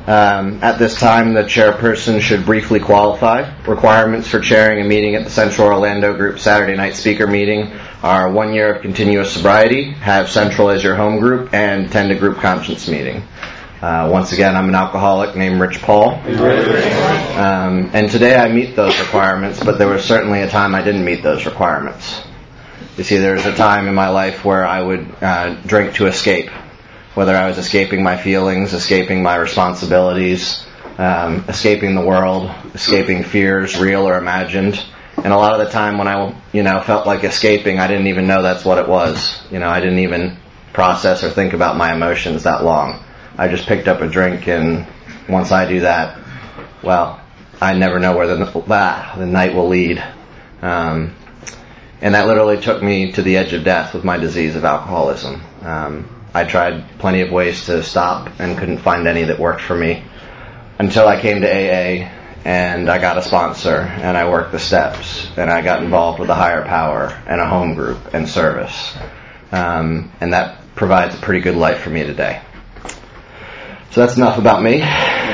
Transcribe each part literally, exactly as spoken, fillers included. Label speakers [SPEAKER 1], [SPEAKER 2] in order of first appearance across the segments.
[SPEAKER 1] Um, at this time, the chairperson should briefly qualify. Requirements for chairing a meeting at the Central Orlando Group Saturday night speaker meeting are one year of continuous sobriety, have Central as your home group, and attend a group conscience meeting. Uh, once again, I'm an alcoholic named Rich Paul. Um, and today I meet those requirements, but there was certainly a time I didn't meet those requirements. You see, there was a time in my life where I would uh, drink to escape, whether I was escaping my feelings, escaping my responsibilities, um, escaping the world, escaping fears, real or imagined. And a lot of the time when I, you know, felt like escaping, I didn't even know that's what it was. You know, I didn't even process or think about my emotions that long. I just picked up a drink, and once I do that, well, I never know where the, ah, the night will lead. Um, and that literally took me to the edge of death with my disease of alcoholism. Um, I tried plenty of ways to stop and couldn't find any that worked for me until I came to A A and I got a sponsor and I worked the steps and I got involved with a higher power and a home group and service. Um, and that provides a pretty good life for me today. So that's enough about me.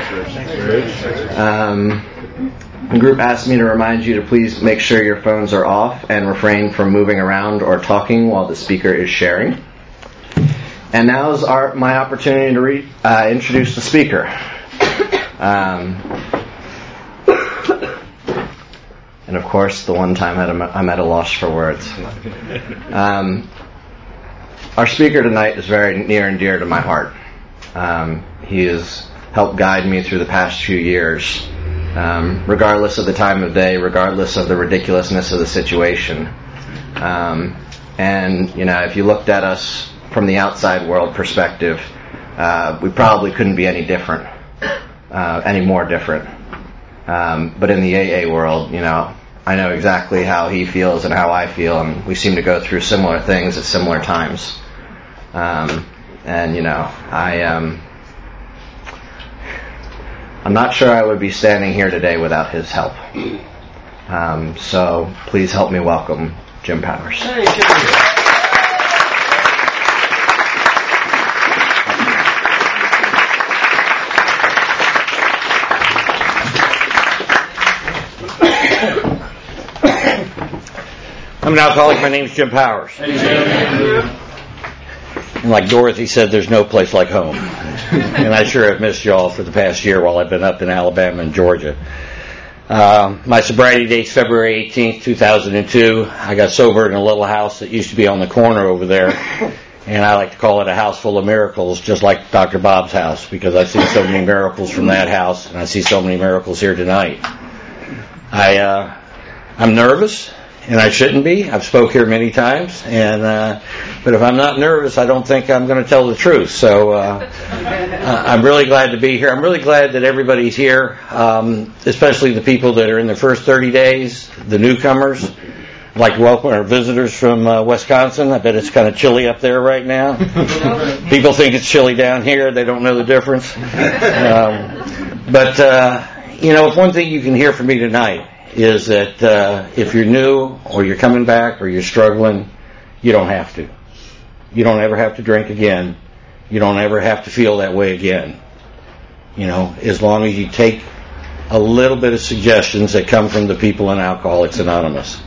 [SPEAKER 1] Um, the group asked me to remind you to please make sure your phones are off and refrain from moving around or talking while the speaker is sharing. And now is our, my opportunity to re, uh, introduce the speaker. Um, and of course, the one time I'm, I'm at a loss for words. Um, our speaker tonight is very near and dear to my heart. Um, he has helped guide me through the past few years, um, regardless of the time of day, regardless of the ridiculousness of the situation. Um, and, you know, if you looked at us from the outside world perspective, uh, we probably couldn't be any different, uh, any more different. Um, but in the A A world, you know, I know exactly how he feels and how I feel, and we seem to go through similar things at similar times. Um, And, you know, I, um, I'm not sure I would be standing here today without his help. Um, so please help me welcome Jim Powers.
[SPEAKER 2] Hey, Jim.
[SPEAKER 3] I'm an alcoholic. My name is Jim Powers.
[SPEAKER 2] Hey, Jim.
[SPEAKER 3] And like Dorothy said, there's no place like home. And I sure have missed y'all for the past year while I've been up in Alabama and Georgia. Um, my sobriety date's February eighteenth, two thousand two. I got sober in a little house that used to be on the corner over there. And I like to call it a house full of miracles, just like Doctor Bob's house, because I've seen so many miracles from that house, and I see so many miracles here tonight. I, uh, I'm nervous. And I shouldn't be. I've spoke here many times, and uh, but if I'm not nervous, I don't think I'm going to tell the truth. So uh, I'm really glad to be here. I'm really glad that everybody's here, um, especially the people that are in their first thirty days, the newcomers. I'd like to welcome our visitors from uh, Wisconsin. I bet it's kind of chilly up there right now. People think it's chilly down here. They don't know the difference. Um, but, uh, you know, if one thing you can hear from me tonight is that uh, if you're new or you're coming back or you're struggling, you don't have to. You don't ever have to drink again. You don't ever have to feel that way again. You know, as long as you take a little bit of suggestions that come from the people in Alcoholics Anonymous.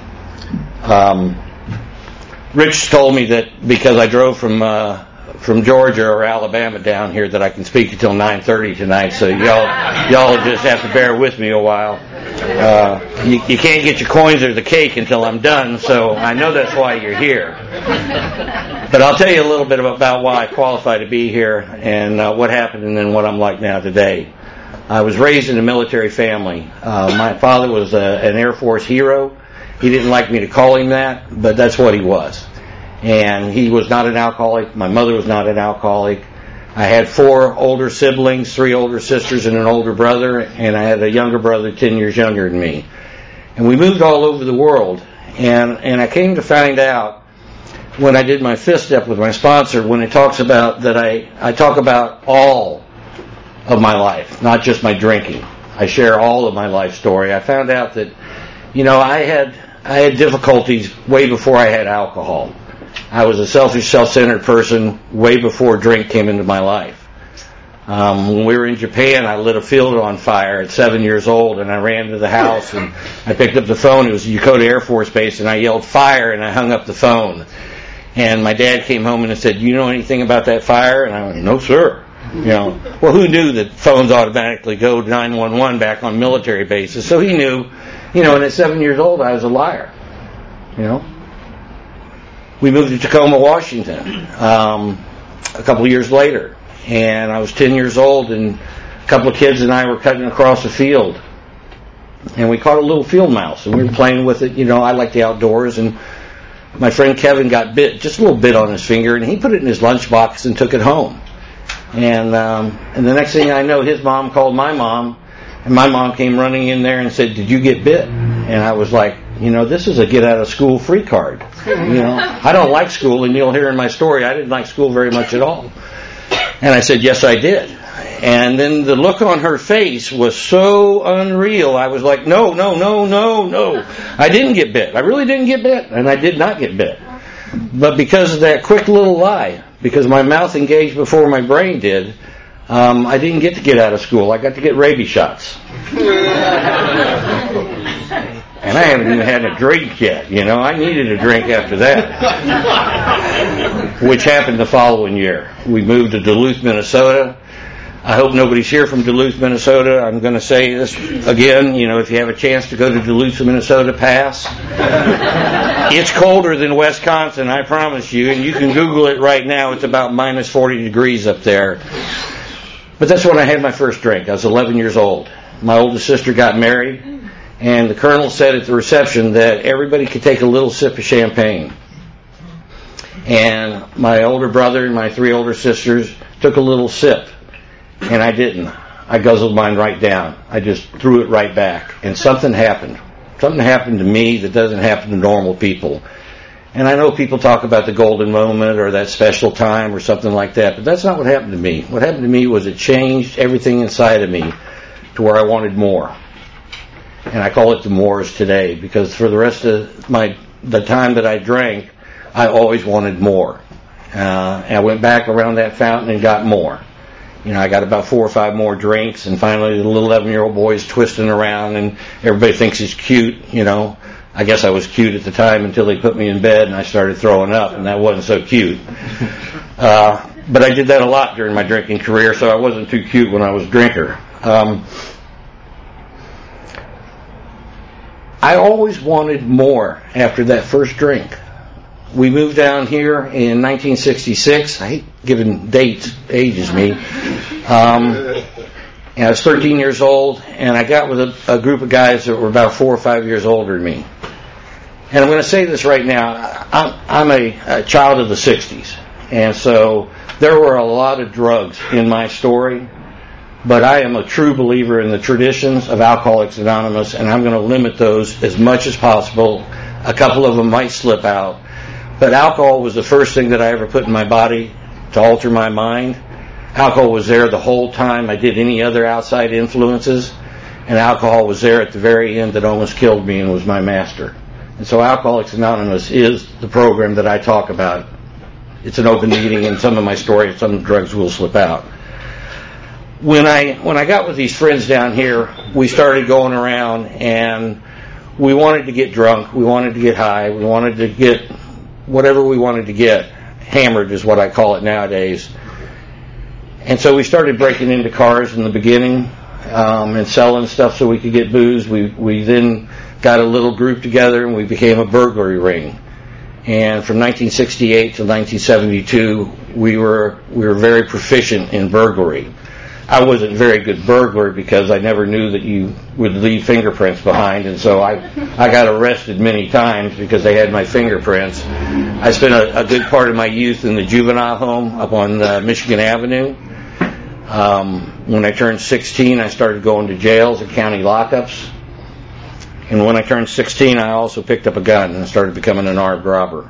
[SPEAKER 3] Um, Rich told me that because I drove from uh, from Georgia or Alabama down here that I can speak until nine thirty tonight, so y'all y'all just have to bear with me a while. Uh, you, you can't get your coins or the cake until I'm done, so I know that's why you're here. But I'll tell you a little bit about why I qualify to be here and uh, what happened and then what I'm like now today. I was raised in a military family. Uh, my father was a, an Air Force hero. He didn't like me to call him that, but that's what he was. And he was not an alcoholic. My mother was not an alcoholic. I had four older siblings, three older sisters and an older brother, and I had a younger brother ten years younger than me. And we moved all over the world. And, and I came to find out when I did my fifth step with my sponsor, when it talks about that I, I talk about all of my life, not just my drinking. I share all of my life story. I found out that, you know, I had I had difficulties way before I had alcohol. I was a selfish, self-centered person way before drink came into my life. Um, when we were in Japan, I lit a field on fire at seven years old, and I ran to the house, and I picked up the phone. It was Yokota Air Force Base, and I yelled, "Fire," and I hung up the phone. And my dad came home and said, "Do you know anything about that fire?" And I went, "No, sir." You know, well, who knew that phones automatically go to nine one one back on military bases? So he knew, you know, and at seven years old, I was a liar. You know, we moved to Tacoma, Washington, um, a couple of years later. And I was ten years old, and a couple of kids and I were cutting across a field. And we caught a little field mouse, and we were playing with it. You know, I like the outdoors, and my friend Kevin got bit, just a little bit on his finger, and he put it in his lunchbox and took it home. And um, and the next thing I know, his mom called my mom, and my mom came running in there and said, "Did you get bit?" And I was like, you know, this is a get-out-of-school free card. You know, I don't like school, and you'll hear in my story, I didn't like school very much at all. And I said, "Yes, I did." And then the look on her face was so unreal. I was like, no, no, no, no, no. I didn't get bit. I really didn't get bit. And I did not get bit. But because of that quick little lie, because my mouth engaged before my brain did, um, I didn't get to get out of school. I got to get rabies shots. And I haven't even had a drink yet. You know, I needed a drink after that. Which happened the following year. We moved to Duluth, Minnesota. I hope nobody's here from Duluth, Minnesota. I'm going to say this again. You know, if you have a chance to go to Duluth, Minnesota, pass. It's colder than Wisconsin, I promise you. And you can Google it right now. It's about minus forty degrees up there. But that's when I had my first drink. I was eleven years old. My oldest sister got married. And the colonel said at the reception that everybody could take a little sip of champagne. And my older brother and my three older sisters took a little sip. And I didn't. I guzzled mine right down. I just threw it right back. And something happened. Something happened to me that doesn't happen to normal people. And I know people talk about the golden moment or that special time or something like that, but that's not what happened to me. What happened to me was it changed everything inside of me to where I wanted more. And I call it the mores today because for the rest of my the time that I drank, I always wanted more. Uh, and I went back around that fountain and got more. You know, I got about four or five more drinks, and finally the little eleven-year-old boy's twisting around, and everybody thinks he's cute, you know. I guess I was cute at the time until they put me in bed, and I started throwing up, and that wasn't so cute. Uh, but I did that a lot during my drinking career, so I wasn't too cute when I was a drinker. Um, I always wanted more after that first drink. We moved down here in nineteen sixty-six. I hate giving dates, ages me. Um, and I was thirteen years old, and I got with a, a group of guys that were about four or five years older than me. And I'm going to say this right now. I'm, I'm a, a child of the sixties, and so there were a lot of drugs in my story, but I am a true believer in the traditions of Alcoholics Anonymous, and I'm going to limit those as much as possible. A couple of them might slip out. But alcohol was the first thing that I ever put in my body to alter my mind. Alcohol was there the whole time I did any other outside influences. And alcohol was there at the very end that almost killed me and was my master. And so Alcoholics Anonymous is the program that I talk about. It's an open meeting, and some of my story, some drugs will slip out. When I when I got with these friends down here, we started going around, and we wanted to get drunk. We wanted to get high. We wanted to get whatever we wanted to get. Hammered is what I call it nowadays. And so we started breaking into cars in the beginning um, and selling stuff so we could get booze. We we then got a little group together and we became a burglary ring. And from nineteen sixty-eight to nineteen seventy-two, we were we were very proficient in burglary. I wasn't a very good burglar because I never knew that you would leave fingerprints behind, and so I I got arrested many times because they had my fingerprints. I spent a, a good part of my youth in the juvenile home up on uh, Michigan Avenue. Um, when I turned sixteen, I started going to jails and county lockups. And when I turned sixteen, I also picked up a gun and started becoming an armed robber.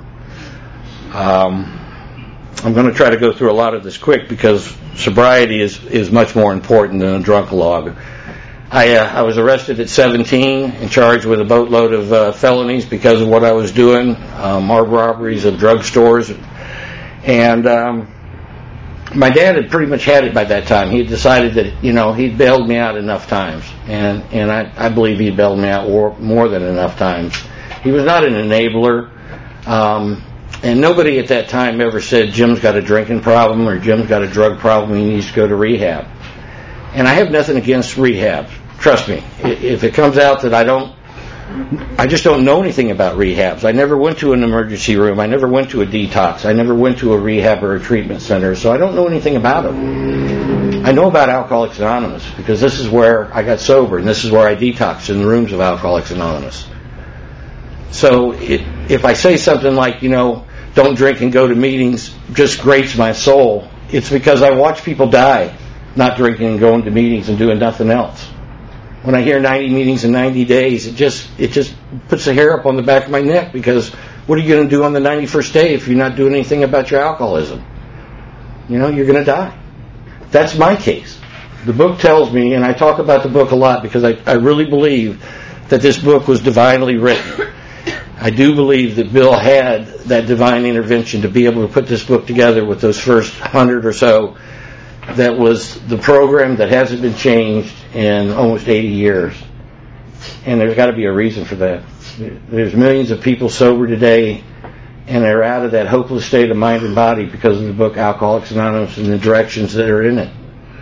[SPEAKER 3] Um, I'm going to try to go through a lot of this quick because sobriety is, is much more important than a drunk log. I, uh, I was arrested at seventeen and charged with a boatload of uh, felonies because of what I was doing, um, armed robberies of drugstores. And um, my dad had pretty much had it by that time. He had decided that, you know, he'd bailed me out enough times. And, and I, I believe he bailed me out more, more than enough times. He was not an enabler. Um, and nobody at that time ever said, Jim's got a drinking problem or Jim's got a drug problem, he needs to go to rehab. And I have nothing against rehab. Trust me. If it comes out that I don't, I just don't know anything about rehabs. I never went to an emergency room. I never went to a detox. I never went to a rehab or a treatment center, so I don't know anything about them. I know about Alcoholics Anonymous because this is where I got sober, and this is where I detoxed, in the rooms of Alcoholics Anonymous. So it, if I say something like, you know, don't drink and go to meetings, just grates my soul, it's because I watch people die not drinking and going to meetings and doing nothing else. When I hear ninety meetings in ninety days, it just it just puts the hair up on the back of my neck, because what are you going to do on the ninety-first day if you're not doing anything about your alcoholism? You know, you're going to die. That's my case. The book tells me, and I talk about the book a lot because I, I really believe that this book was divinely written. I do believe that Bill had that divine intervention to be able to put this book together with those first hundred or so. That was the program that hasn't been changed in almost eighty years. And there's got to be a reason for that. There's millions of people sober today, and they're out of that hopeless state of mind and body because of the book Alcoholics Anonymous and the directions that are in it.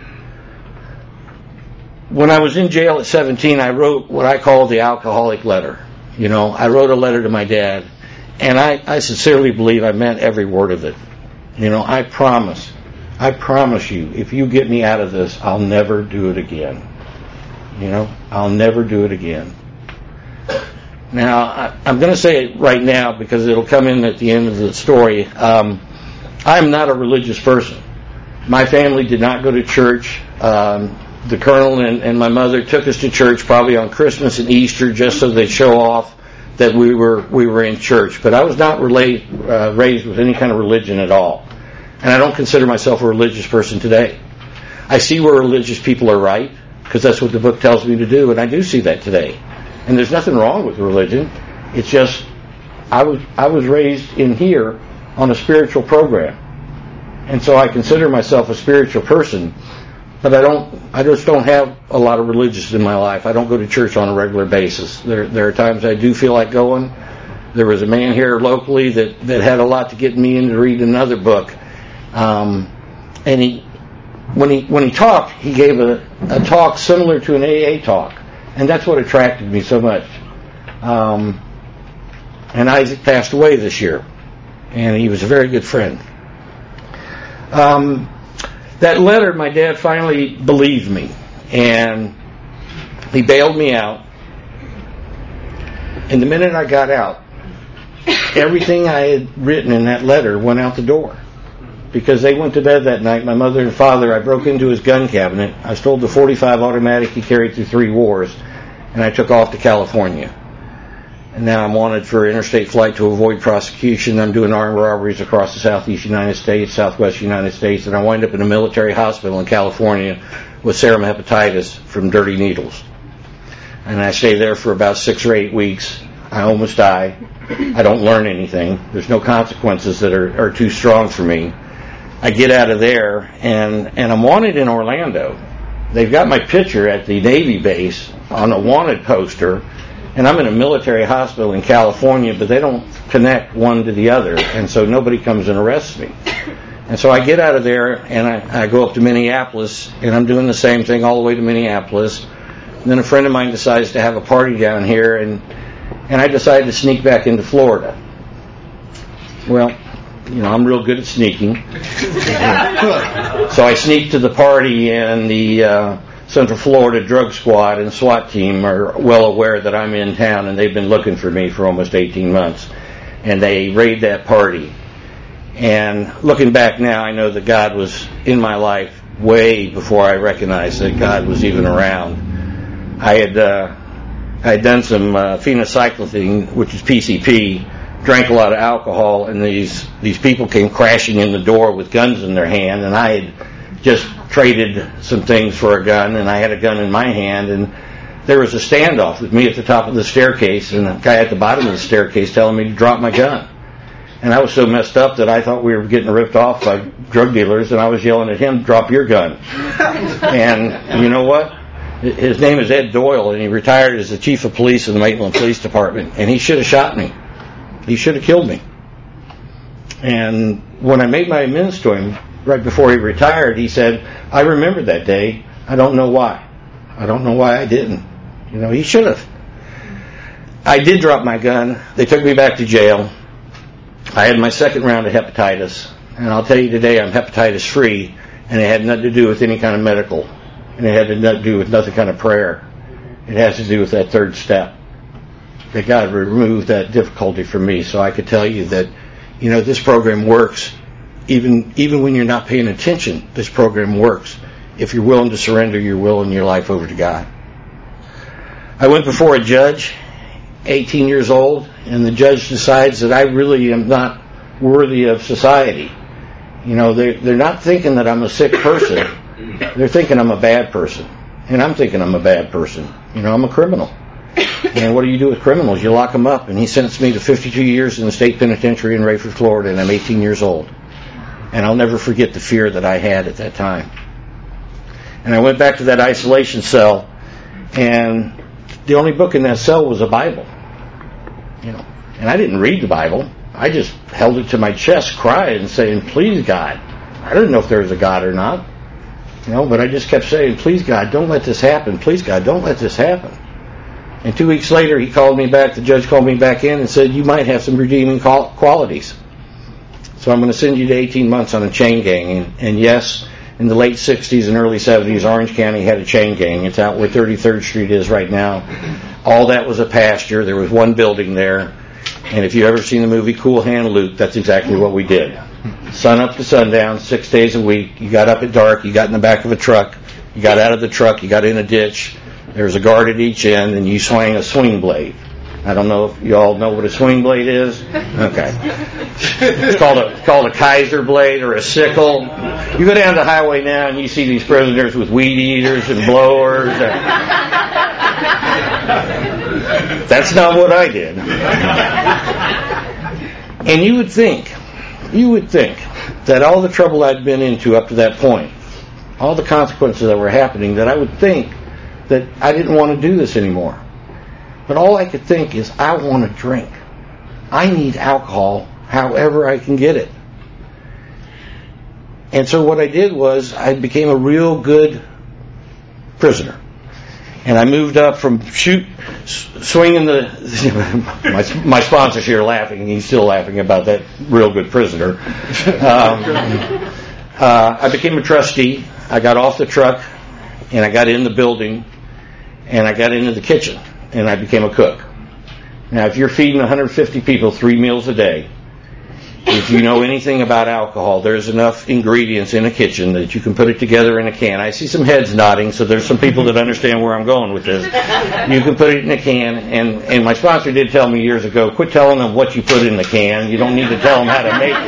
[SPEAKER 3] When I was in jail at seventeen, I wrote what I call the alcoholic letter. You know, I wrote a letter to my dad, and I, I sincerely believe I meant every word of it. You know, I promise. I promise you, if you get me out of this, I'll never do it again. You know, I'll never do it again. Now, I, I'm going to say it right now because it'll come in at the end of the story. Um, I'm not a religious person. My family did not go to church. Um, the colonel and, and my mother took us to church probably on Christmas and Easter just so they'd show off that we were we were in church. But I was not relate, uh, raised with any kind of religion at all. And I don't consider myself a religious person today. I see where religious people are right, because that's what the book tells me to do, and I do see that today. And there's nothing wrong with religion. It's just I was I was raised in here on a spiritual program, and so I consider myself a spiritual person. But I don't. I just don't have a lot of religious in my life. I don't go to church on a regular basis. There there are times I do feel like going. There was a man here locally that, that had a lot to get me into reading another book. Um, and he, when he when he talked, he gave a, a talk similar to an A A talk, and that's what attracted me so much. Um, and Isaac passed away this year, and he was a very good friend. Um, that letter, my dad finally believed me, and he bailed me out. And the minute I got out, everything I had written in that letter went out the door. Because they went to bed that night, my mother and father, I broke into his gun cabinet. I stole the forty-five automatic he carried through three wars, and I took off to California. And now I'm wanted for interstate flight to avoid prosecution. I'm doing armed robberies across the southeast United States, southwest United States, and I wind up in a military hospital in California with serum hepatitis from dirty needles. And I stay there for about six or eight weeks. I almost die. I don't learn anything. There's no consequences that are, are too strong for me. I get out of there, and, and I'm wanted in Orlando. They've got my picture at the Navy base on a wanted poster, and I'm in a military hospital in California, but they don't connect one to the other, and so nobody comes and arrests me. And so I get out of there, and I, I go up to Minneapolis, and I'm doing the same thing all the way to Minneapolis. And then a friend of mine decides to have a party down here, and, and I decide to sneak back into Florida. Well, you know, I'm real good at sneaking. So I sneak to the party, and the uh, Central Florida Drug Squad and SWAT team are well aware that I'm in town, and they've been looking for me for almost eighteen months. And they raid that party. And looking back now, I know that God was in my life way before I recognized that God was even around. I had uh, I had done some uh, phencyclidine, which is P C P, drank a lot of alcohol, and these these people came crashing in the door with guns in their hand, and I had just traded some things for a gun, and I had a gun in my hand, and there was a standoff with me at the top of the staircase, and the guy at the bottom of the staircase telling me to drop my gun. And I was so messed up that I thought we were getting ripped off by drug dealers, and I was yelling at him, "Drop your gun." And you know what? His name is Ed Doyle, and he retired as the chief of police in the Maitland Police Department, and he should have shot me. He should have killed me. And when I made my amends to him, right before he retired, he said, "I remember that day. I don't know why. I don't know why I didn't." You know, he should have. I did drop my gun. They took me back to jail. I had my second round of hepatitis, and I'll tell you today I'm hepatitis free, and it had nothing to do with any kind of medical, and it had nothing to do with nothing kind of prayer. It has to do with that third step, that God removed that difficulty from me, so I could tell you that, you know, this program works. Even even when you're not paying attention, this program works. If you're willing to surrender your will and your life over to God. I went before a judge, eighteen years old, and the judge decides that I really am not worthy of society. You know, they're, they're not thinking that I'm a sick person. They're thinking I'm a bad person. And I'm thinking I'm a bad person. You know, I'm a criminal. And what do you do with criminals? You lock them up. And he sentenced me to fifty-two years in the state penitentiary in Rayford, Florida, and I'm eighteen years old. And I'll never forget the fear that I had at that time. And I went back to that isolation cell, and the only book in that cell was a Bible. You know, and I didn't read the Bible. I just held it to my chest, crying and saying, "Please, God." I didn't know if there was a God or not. You know, but I just kept saying, "Please, God, don't let this happen. Please, God, don't let this happen." And two weeks later, he called me back. The judge called me back in and said, "You might have some redeeming qualities. So I'm going to send you to eighteen months on a chain gang." And, and yes, in the late sixties and early seventies, Orange County had a chain gang. It's out where thirty-third Street is right now. All that was a pasture. There was one building there. And if you've ever seen the movie Cool Hand Luke, that's exactly what we did. Sun up to sundown, six days a week. You got up at dark. You got in the back of a truck. You got out of the truck. You got in a ditch. There was a guard at each end, and you swung a swing blade. I don't know if you all know what a swing blade is. Okay. It's called a it's called a Kaiser blade or a sickle. You go down the highway now and you see these prisoners with weed eaters and blowers. That's not what I did. And you would think, you would think that all the trouble I'd been into up to that point, all the consequences that were happening, that I would think that I didn't want to do this anymore. But all I could think is, I want to drink. I need alcohol however I can get it. And so what I did was, I became a real good prisoner. And I moved up from shoot, swinging the, my, my sponsor's here laughing, and he's still laughing about that real good prisoner. Um, uh, I became a trustee. I got off the truck, and I got in the building, and I got into the kitchen. And I became a cook. Now, if you're feeding one hundred fifty people three meals a day, if you know anything about alcohol, there's enough ingredients in a kitchen that you can put it together in a can. I see some heads nodding, so there's some people that understand where I'm going with this. You can put it in a can, and, and my sponsor did tell me years ago, quit telling them what you put in the can. You don't need to tell them how to make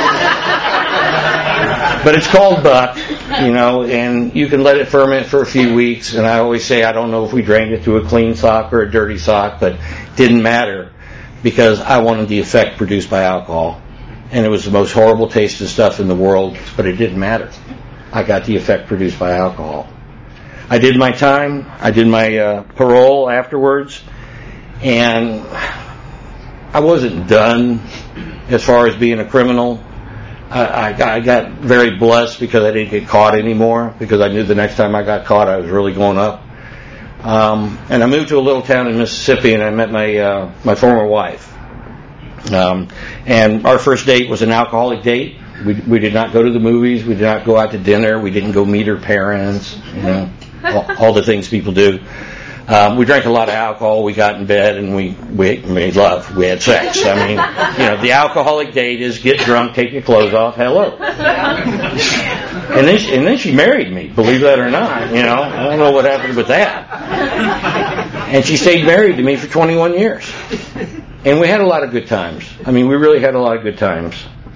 [SPEAKER 3] it. But it's called Buck, you know, and you can let it ferment for a few weeks. And I always say, I don't know if we drained it to a clean sock or a dirty sock, but it didn't matter because I wanted the effect produced by alcohol. And it was the most horrible tasting stuff in the world, but it didn't matter. I got the effect produced by alcohol. I did my time. I did my uh, parole afterwards. And I wasn't done as far as being a criminal. I, I, got, I got very blessed because I didn't get caught anymore, because I knew the next time I got caught I was really going up. Um, and I moved to a little town in Mississippi, and I met my uh, my former wife. Um, and our first date was an alcoholic date. We we did not go to the movies. We did not go out to dinner. We didn't go meet her parents. You know, all, all the things people do. Um, we drank a lot of alcohol. We got in bed and we, we made love. We had sex. I mean, you know, the alcoholic date is get drunk, take your clothes off, hello. And then she, and then she married me, believe that or not. You know, I don't know what happened with that. And she stayed married to me for twenty-one years. And we had a lot of good times. I mean, we really had a lot of good times.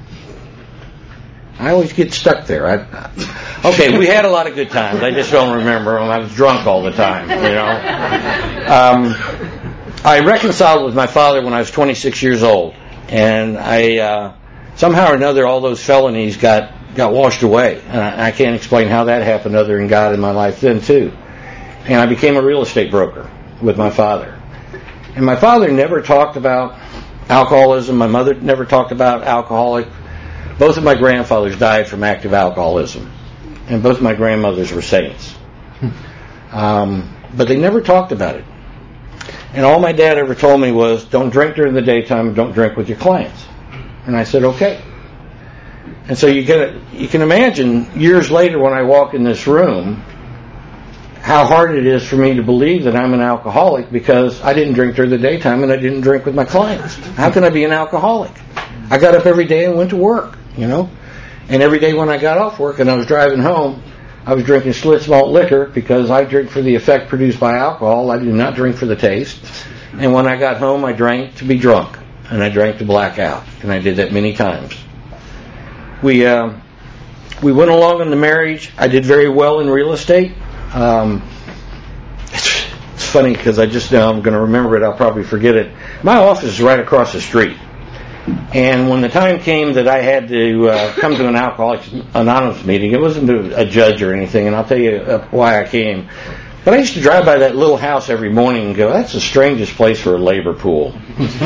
[SPEAKER 3] I always get stuck there. I, okay, we had a lot of good times. I just don't remember them. I was drunk all the time, you know. Um, I reconciled with my father when I was twenty-six years old, And I, uh, somehow or another, all those felonies got, got washed away. And I, I can't explain how that happened other than God in my life then, too. And I became a real estate broker with my father. And my father never talked about alcoholism. My mother never talked about alcoholic. Both of my grandfathers died from active alcoholism. And both of my grandmothers were saints. Um, but they never talked about it. And all my dad ever told me was, don't drink during the daytime and don't drink with your clients. And I said, okay. And so you can, you can imagine years later when I walk in this room how hard it is for me to believe that I'm an alcoholic because I didn't drink during the daytime and I didn't drink with my clients. How can I be an alcoholic? I got up every day and went to work, you know. And every day when I got off work and I was driving home, I was drinking Schlitz malt liquor because I drink for the effect produced by alcohol. I do not drink for the taste. And when I got home, I drank to be drunk. And I drank to black out. And I did that many times. We uh, we went along in the marriage. I did very well in real estate. Um, it's, it's funny because I just now I'm going to remember it. I'll probably forget it. My office is right across the street. And when the time came that I had to uh, come to an Alcoholics Anonymous meeting, it wasn't to a judge or anything, and I'll tell you uh, why I came. But I used to drive by that little house every morning and go, that's the strangest place for a labor pool.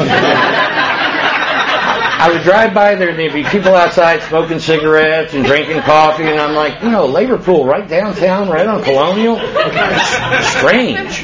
[SPEAKER 3] I would drive by there and there'd be people outside smoking cigarettes and drinking coffee, and I'm like, you know, labor pool right downtown, right on Colonial? Strange.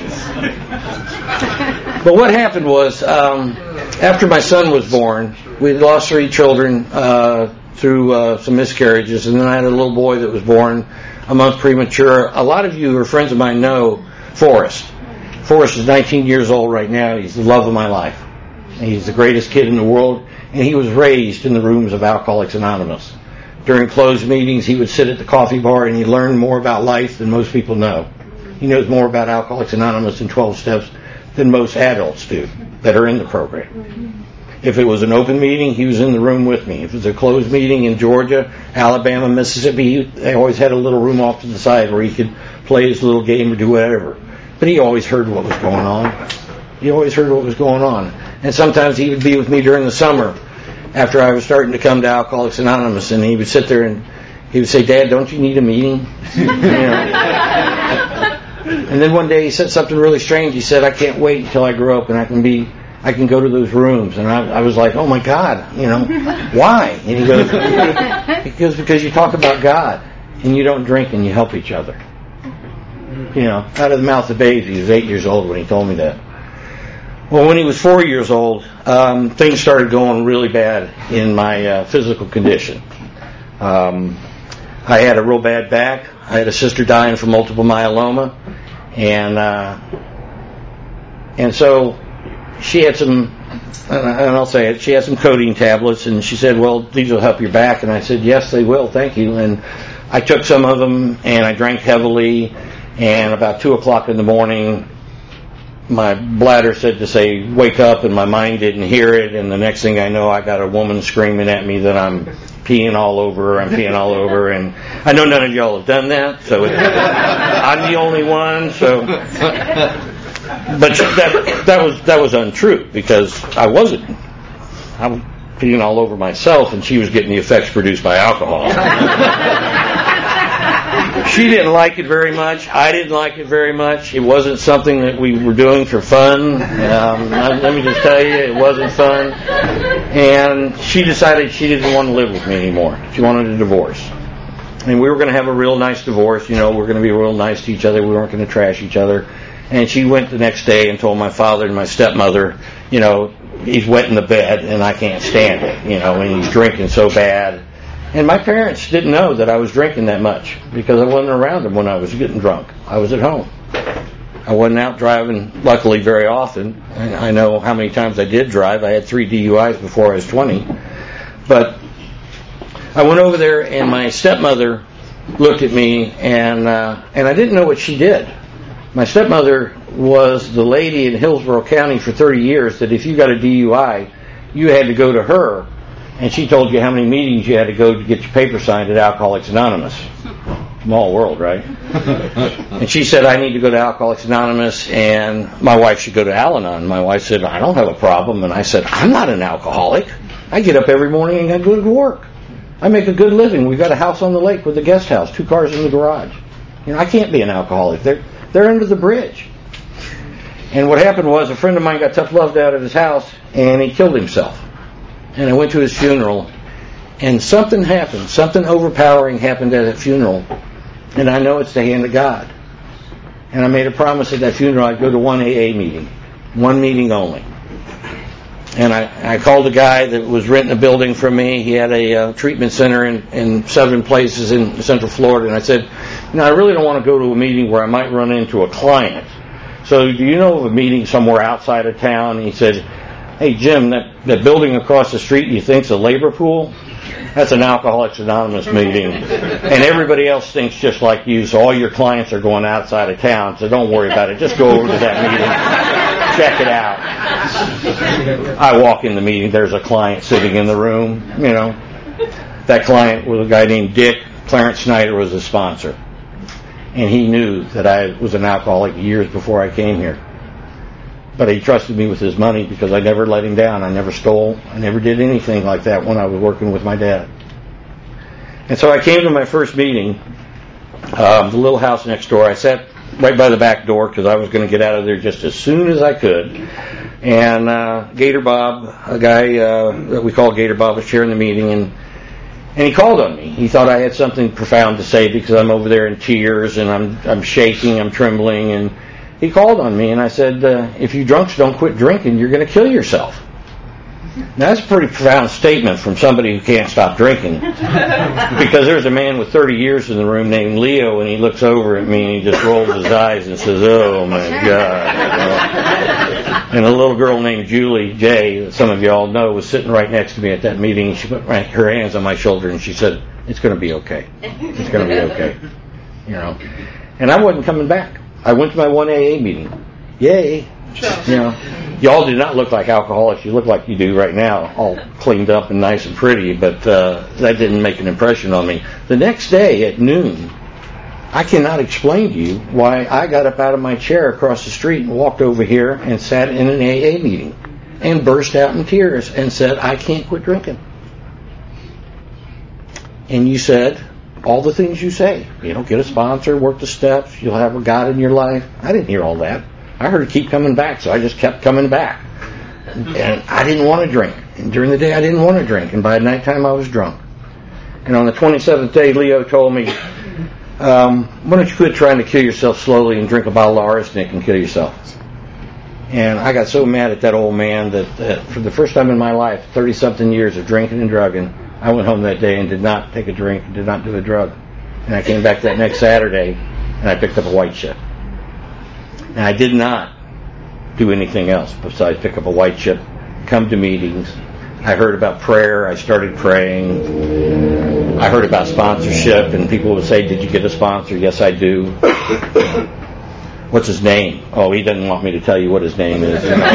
[SPEAKER 3] But what happened was, um, after my son was born, we lost three children uh, through uh, some miscarriages, and then I had a little boy that was born a month premature. A lot of you who are friends of mine know Forrest. Forrest is nineteen years old right now. He's the love of my life. He's the greatest kid in the world, and he was raised in the rooms of Alcoholics Anonymous. During closed meetings, he would sit at the coffee bar, and he learned more about life than most people know. He knows more about Alcoholics Anonymous and twelve steps than most adults do that are in the program. If it was an open meeting, he was in the room with me. If it was a closed meeting in Georgia, Alabama, Mississippi, they always had a little room off to the side where he could play his little game or do whatever. But he always heard what was going on. He always heard what was going on. And sometimes he would be with me during the summer after I was starting to come to Alcoholics Anonymous, and he would sit there and he would say, Dad, don't you need a meeting? You know. And then one day he said something really strange. He said, I can't wait until I grow up and I can be, I can go to those rooms. And I, I was like, oh my God, you know, why? And he goes, because, because you talk about God and you don't drink and you help each other. You know, out of the mouth of babes. He was eight years old when he told me that. Well, when he was four years old, um, things started going really bad in my uh, physical condition. Um, I had a real bad back. I had a sister dying from multiple myeloma, and uh, and so she had some, and I'll say it, she had some codeine tablets, and she said, well, these will help your back. And I said, yes, they will, thank you. And I took some of them, and I drank heavily, and about two o'clock in the morning, my bladder said to say, wake up, and my mind didn't hear it, and the next thing I know, I got a woman screaming at me that I'm peeing all over, I'm peeing all over, and I know none of y'all have done that, so it, I'm the only one, so, but that, that was, that was untrue, because I wasn't, I was peeing all over myself, and she was getting the effects produced by alcohol. She didn't like it very much. I didn't like it very much. It wasn't something that we were doing for fun. Um, let me just tell you, it wasn't fun. And she decided she didn't want to live with me anymore. She wanted a divorce. And we were going to have a real nice divorce. You know, we were going to be real nice to each other. We weren't going to trash each other. And she went the next day and told my father and my stepmother, you know, he's wet in the bed and I can't stand it. You know, and he's drinking so bad. And my parents didn't know that I was drinking that much because I wasn't around them when I was getting drunk. I was at home. I wasn't out driving, luckily, very often. I know how many times I did drive. I had three D U Is before I was twenty. But I went over there, and my stepmother looked at me, and uh, and I didn't know what she did. My stepmother was the lady in Hillsborough County for thirty years that if you got a D U I, you had to go to her. And she told you how many meetings you had to go to get your paper signed at Alcoholics Anonymous. Small world, right? And she said, I need to go to Alcoholics Anonymous, and my wife should go to Al-Anon. My wife said, I don't have a problem. And I said, I'm not an alcoholic. I get up every morning and I go to work. I make a good living. We've got a house on the lake with a guest house, two cars in the garage. You know, I can't be an alcoholic. They're, they're under the bridge. And what happened was a friend of mine got tough loved out of his house and he killed himself. And I went to his funeral and something happened. Something overpowering happened at that funeral. And I know it's the hand of God. And I made a promise at that funeral I'd go to one A A meeting. One meeting only. And I, I called a guy that was renting a building from me. He had a uh, treatment center in, in seven places in Central Florida. And I said, you know, I really don't want to go to a meeting where I might run into a client. So do you know of a meeting somewhere outside of town? And he said, hey, Jim, that, that building across the street you think's a labor pool? That's an Alcoholics Anonymous meeting. And everybody else thinks just like you, so all your clients are going outside of town, so don't worry about it. Just go over to that meeting. Check it out. I walk in the meeting. There's a client sitting in the room. You know, that client was a guy named Dick. Clarence Snyder was a sponsor. And he knew that I was an alcoholic years before I came here. But he trusted me with his money because I never let him down. I never stole. I never did anything like that when I was working with my dad. And so I came to my first meeting, um, the little house next door. I sat right by the back door because I was going to get out of there just as soon as I could. And uh, Gator Bob, a guy uh, that we call Gator Bob, was chairing the meeting, and and he called on me. He thought I had something profound to say because I'm over there in tears and I'm I'm shaking, I'm trembling, and he called on me, and I said, uh, if you drunks don't quit drinking, you're going to kill yourself. Now, that's a pretty profound statement from somebody who can't stop drinking. Because there's a man with thirty years in the room named Leo, and he looks over at me, and he just rolls his eyes and says, oh, my God. You know? And a little girl named Julie J., that some of you all know, was sitting right next to me at that meeting, and she put my, her hands on my shoulder, and she said, it's going to be okay. It's going to be okay. You know. And I wasn't coming back. I went to my one A A meeting. Yay. You know, y'all do not look like alcoholics. You look like you do right now, all cleaned up and nice and pretty, but uh, that didn't make an impression on me. The next day at noon, I cannot explain to you why I got up out of my chair across the street and walked over here and sat in an A A meeting and burst out in tears and said, I can't quit drinking. And you said all the things you say. You know, get a sponsor, work the steps, you'll have a God in your life. I didn't hear all that. I heard keep coming back, so I just kept coming back. And I didn't want to drink. And during the day, I didn't want to drink. And by nighttime, I was drunk. And on the twenty-seventh day, Leo told me, um, why don't you quit trying to kill yourself slowly and drink a bottle of arsenic and kill yourself? And I got so mad at that old man that uh, for the first time in my life, thirty-something years of drinking and drugging, I went home that day and did not take a drink and did not do a drug. And I came back that next Saturday and I picked up a white chip. And I did not do anything else besides pick up a white chip, come to meetings. I heard about prayer. I started praying. I heard about sponsorship, and people would say, did you get a sponsor? Yes, I do. What's his name? Oh, he doesn't want me to tell you what his name is. You know?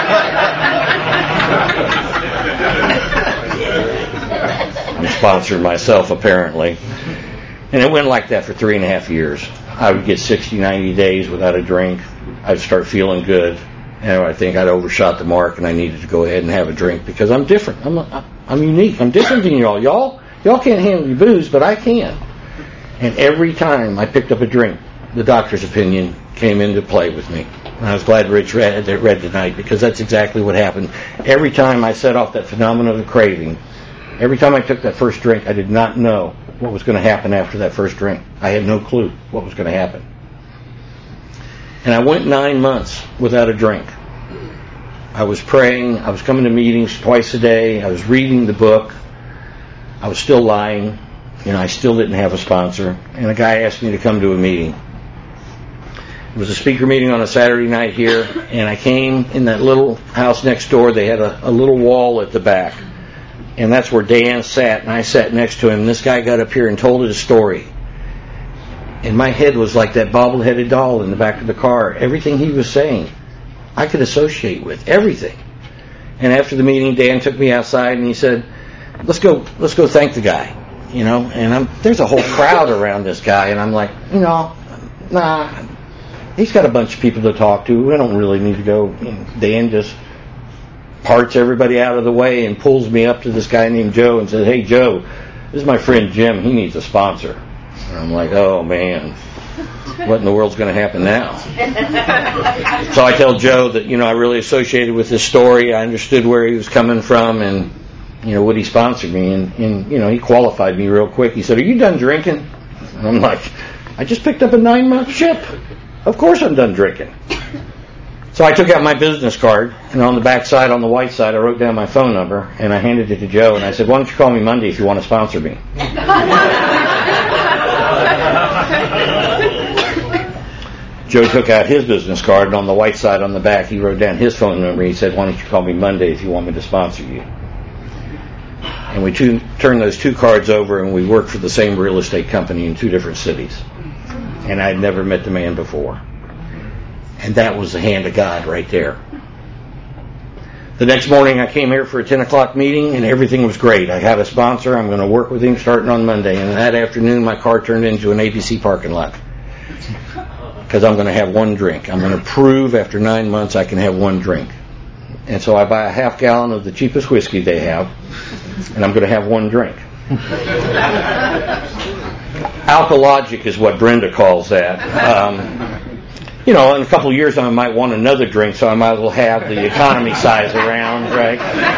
[SPEAKER 3] I'm sponsoring myself, apparently. And it went like that for three and a half years. I would get sixty, ninety days without a drink. I'd start feeling good. And I think I'd overshot the mark and I needed to go ahead and have a drink because I'm different. I'm a, I'm unique. I'm different than y'all. Y'all y'all can't handle your booze, but I can. And every time I picked up a drink, the doctor's opinion came into play with me. And I was glad Rich read, read tonight because that's exactly what happened. Every time I set off that phenomenon of the craving, every time I took that first drink, I did not know what was going to happen after that first drink. I had no clue what was going to happen. And I went nine months without a drink. I was praying. I was coming to meetings twice a day. I was reading the book. I was still lying. You know, I still didn't have a sponsor. And a guy asked me to come to a meeting. It was a speaker meeting on a Saturday night here, and I came in that little house next door. They had a, a little wall at the back. And that's where Dan sat, and I sat next to him. This guy got up here and told his story. And my head was like that bobble-headed doll in the back of the car. Everything he was saying, I could associate with. Everything. And after the meeting, Dan took me outside, and he said, let's go let's go thank the guy. You know, and I'm, there's a whole crowd around this guy, and I'm like, you know, nah, he's got a bunch of people to talk to. We don't really need to go. You know, Dan just parts everybody out of the way and pulls me up to this guy named Joe and says, "Hey, Joe, this is my friend Jim. He needs a sponsor." And I'm like, "Oh, man. What in the world's going to happen now?" So I tell Joe that, you know, I really associated with this story. I understood where he was coming from, and, you know, would he sponsor me? And, and, you know, he qualified me real quick. He said, "Are you done drinking?" And I'm like, "I just picked up a nine-month ship. Of course I'm done drinking." So I took out my business card, and on the back side, on the white side, I wrote down my phone number, and I handed it to Joe, and I said, "Why don't you call me Monday if you want to sponsor me?" Joe took out his business card, and on the white side on the back, he wrote down his phone number. He said, "Why don't you call me Monday if you want me to sponsor you?" And we two, turned those two cards over, and we worked for the same real estate company in two different cities. And I'd never met the man before. And that was the hand of God right there. The next morning, I came here for a ten o'clock meeting, and everything was great. I had a sponsor. I'm going to work with him starting on Monday. And that afternoon, my car turned into an A B C parking lot. Because I'm going to have one drink. I'm going to prove after nine months I can have one drink. And so I buy a half gallon of the cheapest whiskey they have, and I'm going to have one drink. Alkalogic is what Brenda calls that. Um, you know, in a couple of years I might want another drink, so I might as well have the economy size around, right?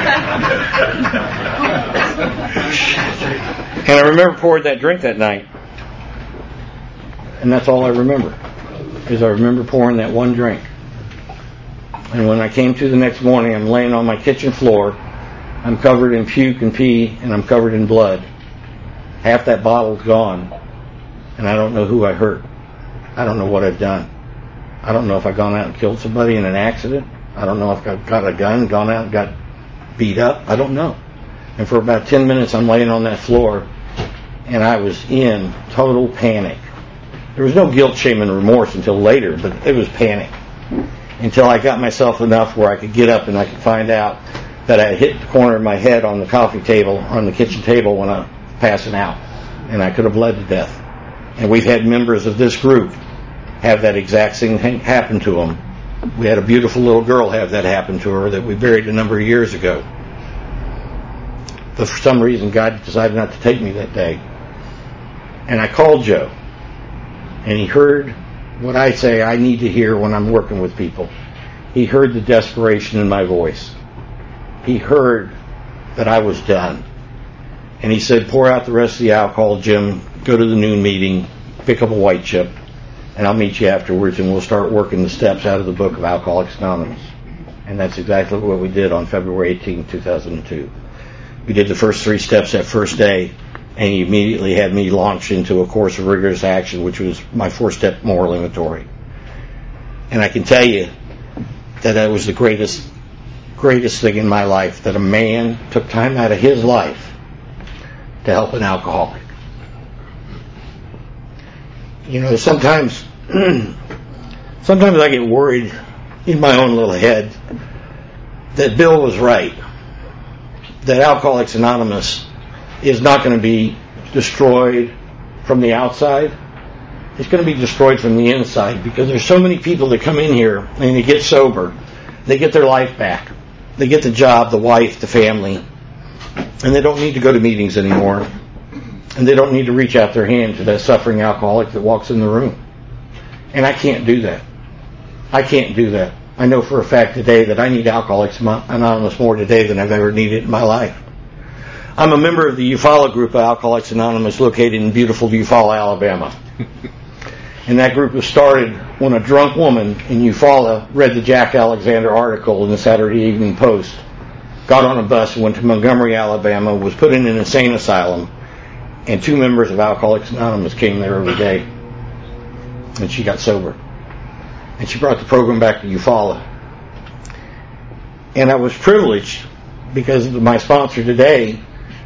[SPEAKER 3] And I remember pouring that drink that night. And that's all I remember. Is I remember pouring that one drink. And when I came to the next morning, I'm laying on my kitchen floor. I'm covered in puke and pee, and I'm covered in blood. Half that bottle's gone. And I don't know who I hurt. I don't know what I've done. I don't know if I've gone out and killed somebody in an accident. I don't know if I've got a gun, gone out and got beat up. I don't know. And for about ten minutes, I'm laying on that floor, and I was in total panic. There was no guilt, shame, and remorse until later, but it was panic. Until I got myself enough where I could get up and I could find out that I hit the corner of my head on the coffee table, on the kitchen table when I was passing out. And I could have bled to death. And we've had members of this group have that exact thing happen to them. We had a beautiful little girl have that happen to her that we buried a number of years ago. But for some reason, God decided not to take me that day. And I called Joe. And he heard what I say I need to hear when I'm working with people. He heard the desperation in my voice. He heard that I was done. And he said, "Pour out the rest of the alcohol, Jim. Go to the noon meeting. Pick up a white chip. And I'll meet you afterwards, and we'll start working the steps out of the book of Alcoholics Anonymous." And that's exactly what we did on February eighteenth, two thousand two. We did the first three steps that first day. And he immediately had me launch into a course of rigorous action, which was my four-step moral inventory. And I can tell you that that was the greatest, greatest thing in my life, that a man took time out of his life to help an alcoholic. You know, sometimes, sometimes I get worried in my own little head that Bill was right, that Alcoholics Anonymous is not going to be destroyed from the outside. It's going to be destroyed from the inside, because there's so many people that come in here and they get sober. They get their life back. They get the job, the wife, the family, and they don't need to go to meetings anymore. And they don't need to reach out their hand to that suffering alcoholic that walks in the room. And I can't do that. I can't do that. I know for a fact today that I need Alcoholics Anonymous more today than I've ever needed in my life. I'm a member of the Eufaula group of Alcoholics Anonymous located in beautiful Eufaula, Alabama. And that group was started when a drunk woman in Eufaula read the Jack Alexander article in the Saturday Evening Post, got on a bus and went to Montgomery, Alabama, was put in an insane asylum, and two members of Alcoholics Anonymous came there every day. And she got sober. And she brought the program back to Eufaula. And I was privileged, because of my sponsor today,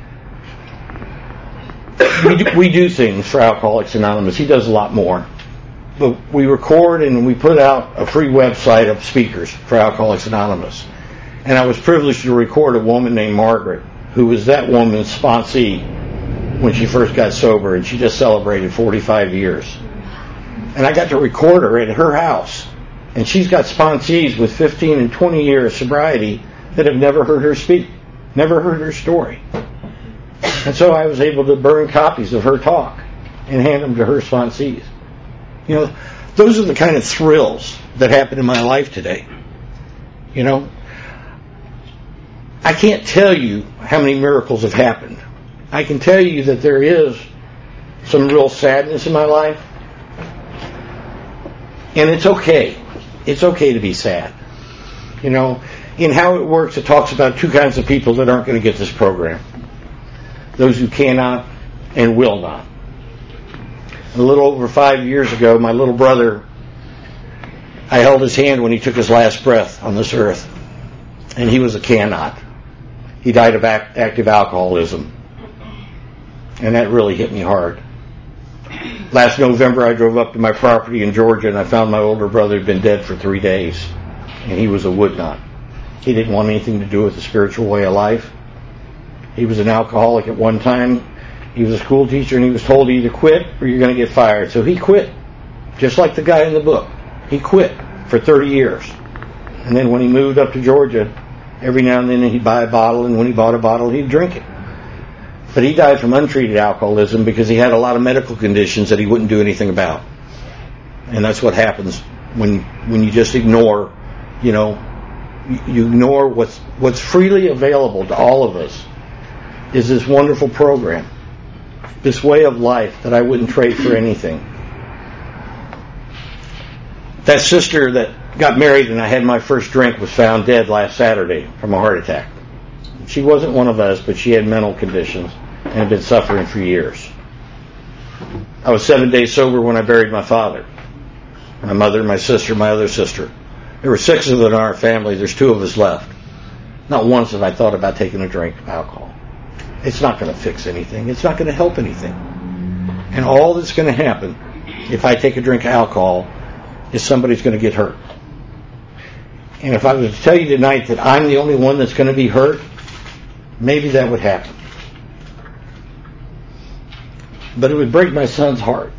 [SPEAKER 3] we do, we do things for Alcoholics Anonymous. He does a lot more. But we record and we put out a free website of speakers for Alcoholics Anonymous. And I was privileged to record a woman named Margaret, who was that woman's sponsee when she first got sober, and she just celebrated forty-five years. And I got to record her at her house. And she's got sponsees with fifteen and twenty years sobriety
[SPEAKER 4] that have never heard her speak, never heard her story. And so I was able to burn copies of her talk and hand them to her sponsees. You know, those are the kind of thrills that happen in my life today. You know, I can't tell you how many miracles have happened. I can tell you that there is some real sadness in my life. And it's okay. It's okay to be sad. You know, in How It Works, it talks about two kinds of people that aren't going to get this program. Those who cannot and will not. A little over five years ago, my little brother, I held his hand when he took his last breath on this earth. And he was a cannot. He died of act- active alcoholism. And that really hit me hard. Last November, I drove up to my property in Georgia and I found my older brother had been dead for three days. And he was a would not. He didn't want anything to do with the spiritual way of life. He was an alcoholic at one time. He was a school teacher and he was told either quit or you're going to get fired. So he quit. Just like the guy in the book. He quit for thirty years. And then when he moved up to Georgia, every now and then he'd buy a bottle, and when he bought a bottle, he'd drink it. But he died from untreated alcoholism because he had a lot of medical conditions that he wouldn't do anything about. And that's what happens when when you just ignore, you know, you ignore what's what's freely available to all of us is this wonderful program, this way of life that I wouldn't trade for anything. That sister that got married and I had my first drink was found dead last Saturday from a heart attack. She wasn't one of us, but she had mental conditions and had been suffering for years. I was seven days sober when I buried my father. My mother, my sister, my other sister. There were six of them in our family. There's two of us left. Not once have I thought about taking a drink of alcohol. It's not going to fix anything. It's not going to help anything. And all that's going to happen if I take a drink of alcohol is somebody's going to get hurt. And if I was to tell you tonight that I'm the only one that's going to be hurt, maybe that would happen. But it would break my son's heart.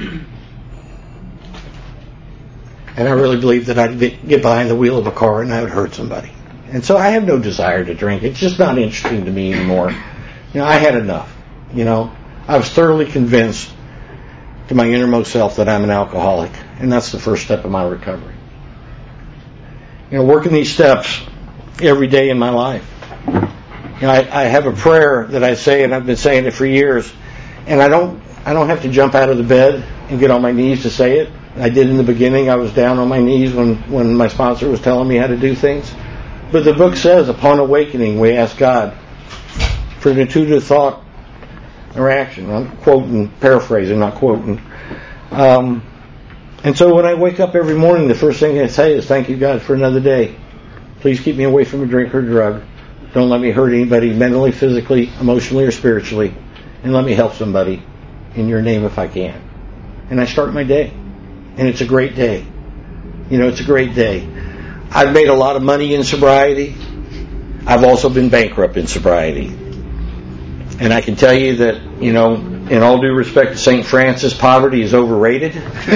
[SPEAKER 4] And I really believe that I'd get behind the wheel of a car and I would hurt somebody. And so I have no desire to drink. It's just not interesting to me anymore. You know, I had enough. You know, I was thoroughly convinced to my innermost self that I'm an alcoholic. And that's the first step of my recovery. You know, working these steps every day in my life. You know, I, I have a prayer that I say, and I've been saying it for years. And I don't, I don't have to jump out of the bed and get on my knees to say it. I did in the beginning. I was down on my knees when, when my sponsor was telling me how to do things. But the book says, upon awakening, we ask God for an intuitive thought or action. I'm quoting, paraphrasing, not quoting. Um, and so when I wake up every morning, the first thing I say is, thank you, God, for another day. Please keep me away from a drink or drug. Don't let me hurt anybody mentally, physically, emotionally, or spiritually. And let me help somebody in your name if I can. And I start my day. And it's a great day. You know, it's a great day. I've made a lot of money in sobriety. I've also been bankrupt in sobriety. And I can tell you that, you know, in all due respect to Saint Francis, poverty is overrated.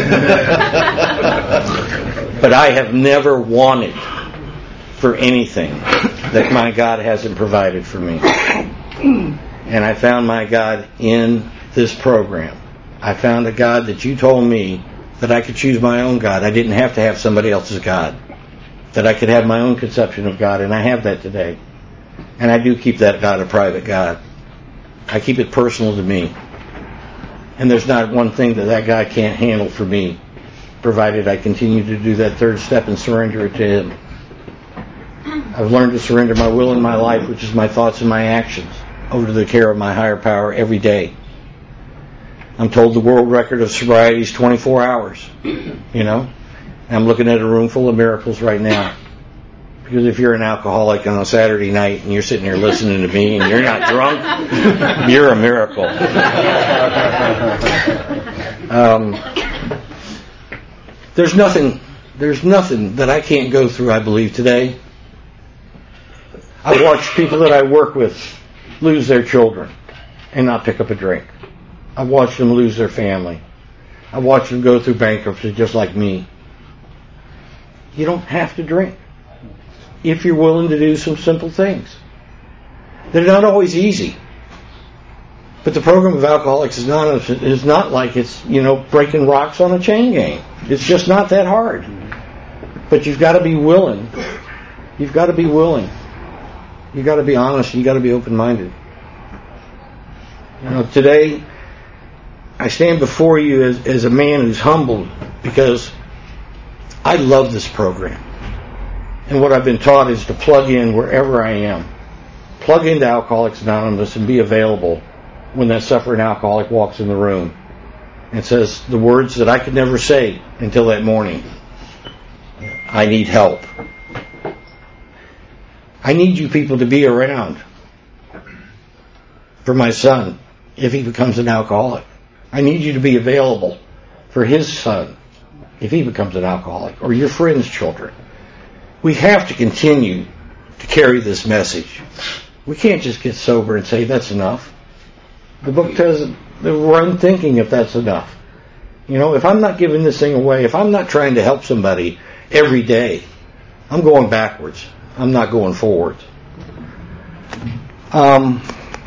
[SPEAKER 4] But I have never wanted for anything that my God hasn't provided for me. And I found my God in this program. I found a God that you told me that I could choose my own God. I didn't have to have somebody else's God. That I could have my own conception of God, and I have that today. And I do keep that God a private God. I keep it personal to me. And there's not one thing that that God can't handle for me, provided I continue to do that third step and surrender it to Him. I've learned to surrender my will and my life, which is my thoughts and my actions, over to the care of my higher power every day. I'm told the world record of sobriety is twenty-four hours. You know? I'm looking at a room full of miracles right now. Because if you're an alcoholic on a Saturday night and you're sitting here listening to me and you're not drunk, you're a miracle. Um, there's nothing, there's nothing that I can't go through, I believe, today. I've watched people that I work with lose their children and not pick up a drink. I've watched them lose their family. I've watched them go through bankruptcy just like me. You don't have to drink. if you're willing to do some simple things. They're not always easy. But the program of Alcoholics Anonymous is not like it's, you know, breaking rocks on a chain gang. It's just not that hard. But you've got to be willing. You've got to be willing. You've got to be honest. You've got to be open-minded. You know, today, I stand before you as, as a man who's humbled because I love this program. And what I've been taught is to plug in wherever I am. Plug into Alcoholics Anonymous and be available when that suffering alcoholic walks in the room and says the words that I could never say until that morning. I need help. I need you people to be around for my son if he becomes an alcoholic. I need you to be available for his son if he becomes an alcoholic, or your friends' children. We have to continue to carry this message. We can't just get sober and say that's enough. The book tells us that we're unthinking if that's enough. You know, if I'm not giving this thing away, if I'm not trying to help somebody every day, I'm going backwards. I'm not going forwards. Um,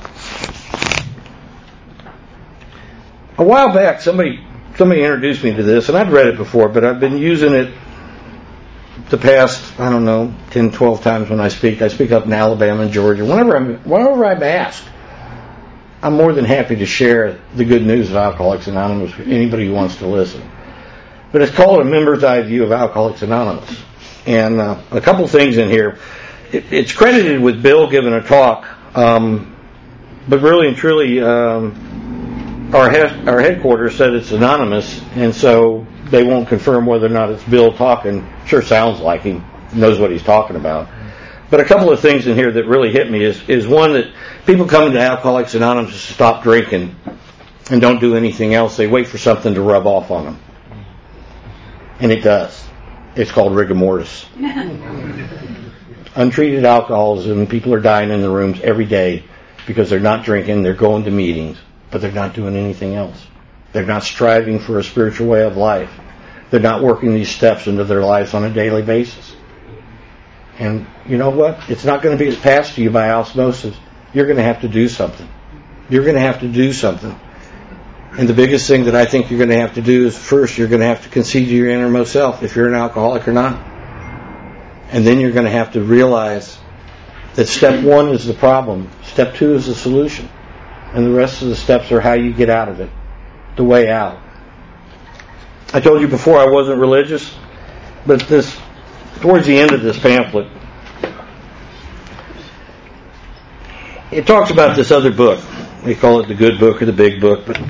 [SPEAKER 4] a while back, somebody somebody introduced me to this, and I'd read it before, but I've been using it the past, I don't know, ten, twelve times when I speak. I speak up in Alabama and Georgia. Whenever I'm, whenever I'm asked, I'm more than happy to share the good news of Alcoholics Anonymous with anybody who wants to listen. But it's called A Member's Eye View of Alcoholics Anonymous. And uh, a couple things in here. It, it's credited with Bill giving a talk, um, but really and truly, um, our, he- our headquarters said it's anonymous, and so they won't confirm whether or not it's Bill talking. Sure sounds like he knows what he's talking about. But a couple of things in here that really hit me is, is one, that people come to Alcoholics Anonymous to stop drinking and don't do anything else. They wait for something to rub off on them. And it does. It's called rigor mortis. Untreated alcoholism, people are dying in the rooms every day because they're not drinking, they're going to meetings, but they're not doing anything else. They're not striving for a spiritual way of life. They're not working these steps into their lives on a daily basis. And you know what? It's not going to be passed to you by osmosis. You're going to have to do something. You're going to have to do something. And the biggest thing that I think you're going to have to do is, first, you're going to have to concede to your innermost self if you're an alcoholic or not. And then you're going to have to realize that step one is the problem. Step two is the solution. And the rest of the steps are how you get out of it. The way out. I told you before I wasn't religious, but this, towards the end of this pamphlet, it talks about this other book. They call it the good book or the big book, but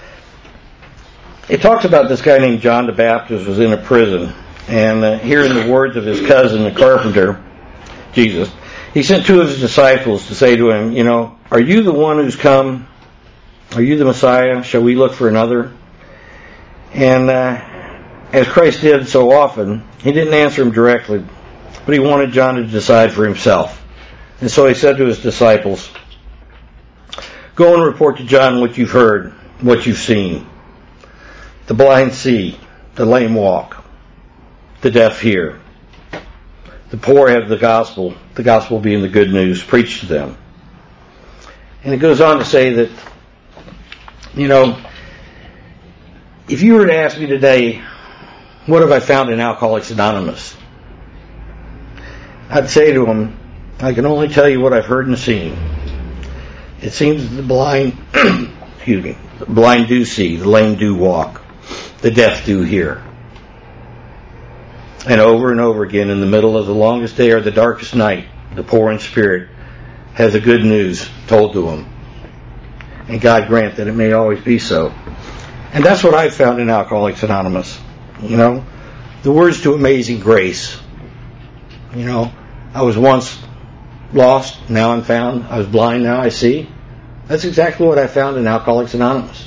[SPEAKER 4] it talks about this guy named John the Baptist was in a prison, and uh, hearing the words of his cousin, the carpenter, Jesus, he sent two of his disciples to say to him, you know, are you the one who's come? Are you the Messiah? Shall we look for another? And uh, as Christ did so often, he didn't answer him directly, but he wanted John to decide for himself. And so he said to his disciples, go and report to John what you've heard, what you've seen. The blind see, the lame walk, the deaf hear. The poor have the gospel, the gospel being the good news, preached to them. And it goes on to say that, you know, if you were to ask me today, what have I found in Alcoholics Anonymous? I'd say to them, I can only tell you what I've heard and seen. It seems that the blind, excuse me, the blind do see, the lame do walk, the deaf do hear. And over and over again, in the middle of the longest day or the darkest night, the poor in spirit has the good news told to him. And God grant that it may always be so. And that's what I've found in Alcoholics Anonymous. You know, the words to Amazing Grace. You know, I was once lost, now I'm found. I was blind, now I see. That's exactly what I found in Alcoholics Anonymous.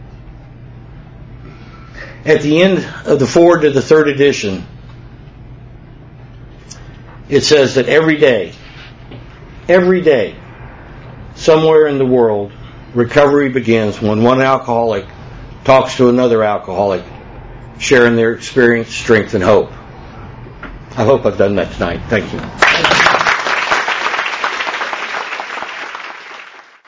[SPEAKER 4] At the end of the forward to the third edition, it says that every day, every day, somewhere in the world, recovery begins when one alcoholic talks to another alcoholic, sharing their experience, strength, and hope.
[SPEAKER 3] I hope I've done that tonight. Thank you.